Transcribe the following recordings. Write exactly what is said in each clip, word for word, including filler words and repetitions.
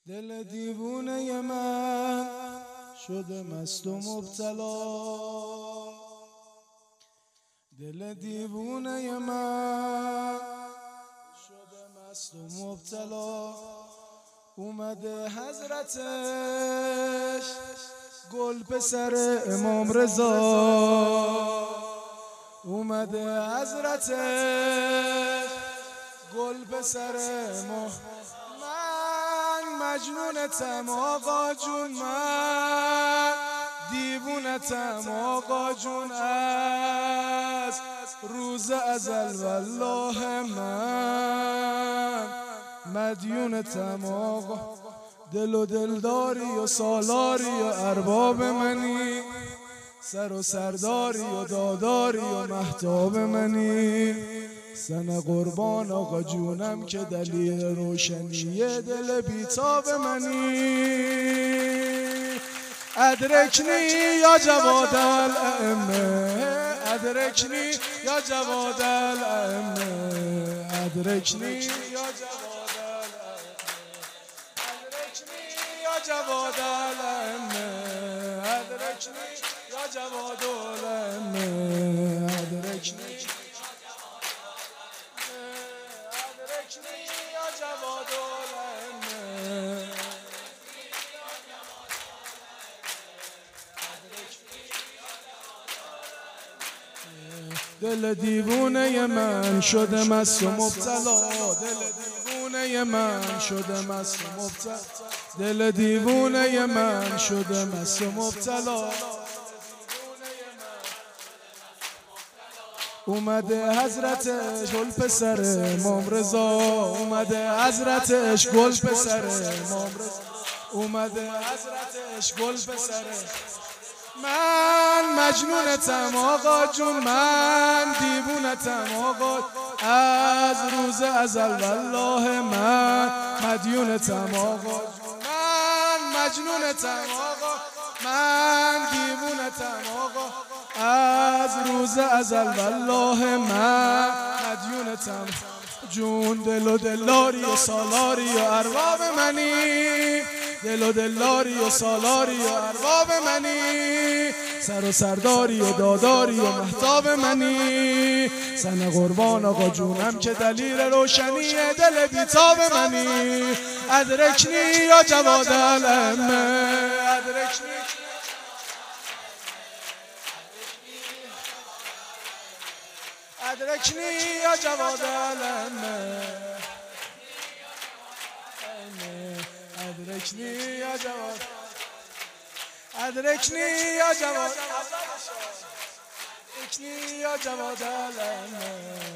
دل دیوونه من شده مست و مبتلا، دل دیوونه من شده مست و مبتلا. اومده حضرتش گل پسر امام رضا، اومده حضرتش گل پسر امام. من مجنونتم آقا جون، من دیوونتم آقا جون، از روز ازل والله من مدیونتم آقا. دل و دلداری و سالاری و ارباب منی، سر و سرداری و داداری و مهتاب منی. سن قربان آقا جونم که دلیل روشنی دل بیتاب منی. ادرکنی یا جواد الائمه، ادرکنی یا جواد الائمه، ادرکنی یا جواد جواد الائمه، ادرکنی یا جواد الائمه، ادرکنی ادرکنی یا جواد الائمه. دل دیوونه من شده مست و مبتلا، دل دیوونه من شده مست و مبتلا، دل دیوونه من شده مست و مبتلا. اومده حضرتش گل پسر امام رضا، اومده حضرتش گل پسر امام رضا، اومده حضرتش گل پسر. من مجنونتم آقا جون، من دیوونتم آقا، از روز ازل والله من مدیونتم آقا. مجنونتم آقا، من دیوونتم آقا، از روز ازل والله من مدیونتم جون. دل و دلاری و سالاری و ارباب منی، دل و دلاری و سالاری و ارباب منی. سر و سرداری و داداری و مهتاب منی. سن قربان آقا جونم که دلیل روشنی دل بیتاب منی. ادرکنی یا جواد الائمه، ادرکنی ادرکنی یا جواد الائمه، ادرکنی یا جواد، ادرکنی یا جواد، ادرکنی یا جواد الائمه.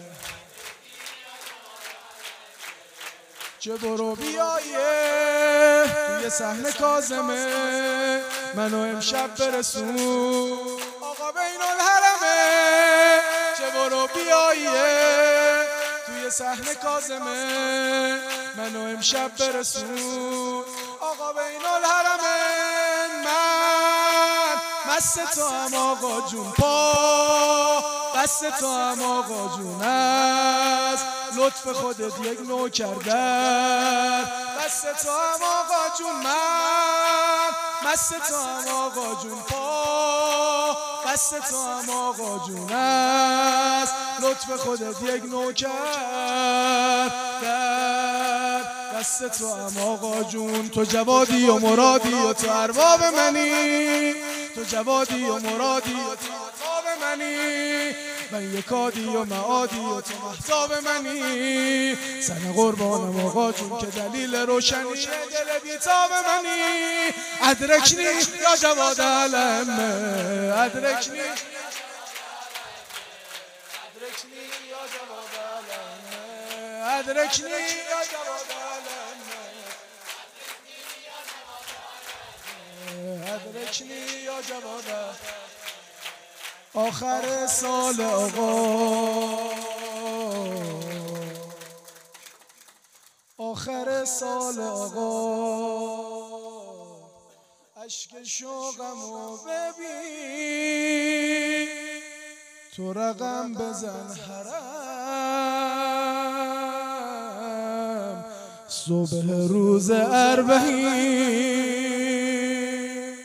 چه برو بیایه توی صحنه کاظمه، منو امشب برسون آقا بین الحرمه. چه برو بیایه توی صحنه کاظمه، منو امشب برسون آقا بین الحرمه. من مست تو هم آقا جون، پا بست تو هم آقا جون، از لطف خودت یک نوع کردن. بست تو هم آقا جون، من مست تو هم آقا جون، پا بست تو هم آقا جون، از لطف خودت یک نوع کردن. دست تو هم آقا جون، تو جوادی و مرادی و تو ارباب منی، تو جوادی و مرادی و تو ارباب منی. من یکادی و معادی و تو مهتاب منی. سن قربانم آقا جون که دلیل روشنی دل بیتاب منی. ادرکنی یا جواد الائمه، ادرکنی ادرکنی یا جواد الائمه، ادرکنی یا جواد الائمه، ادرکنی یا جواد. آخر سال آقا، آخر سال آقا، اشک شوقمو ببین، تو رقم بزن حرم، صبح روز اربعین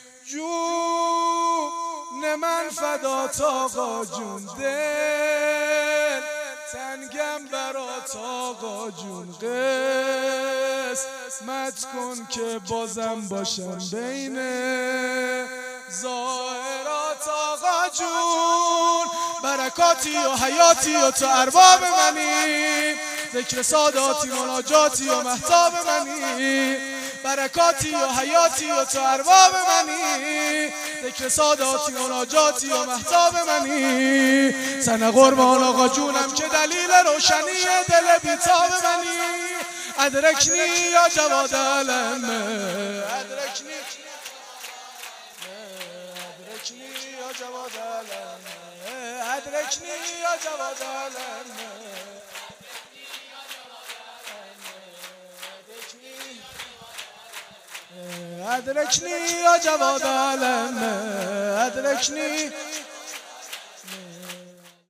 جون من فدات آقا جون دل تنگم برات آقا جون قسمت کن که بازم باشم بین ظاهرات آقا جون برکاتی و حیاتی و تو ارباب منی ذکر ساداتی مناجاتی و مهتاب منی برکاتی و حیاتی و تو ارباب منی ذکر ساداتی مناجاتی و مهتاب منی سن قربان آقا جونم که دلیل روشنی دل بیتاب منی ادرکنی یا جواد علم ادرکنی ادرکنی یا جواد علم ادرکنی یا جواد علم ادرکنی یا جواد علم ادرکنی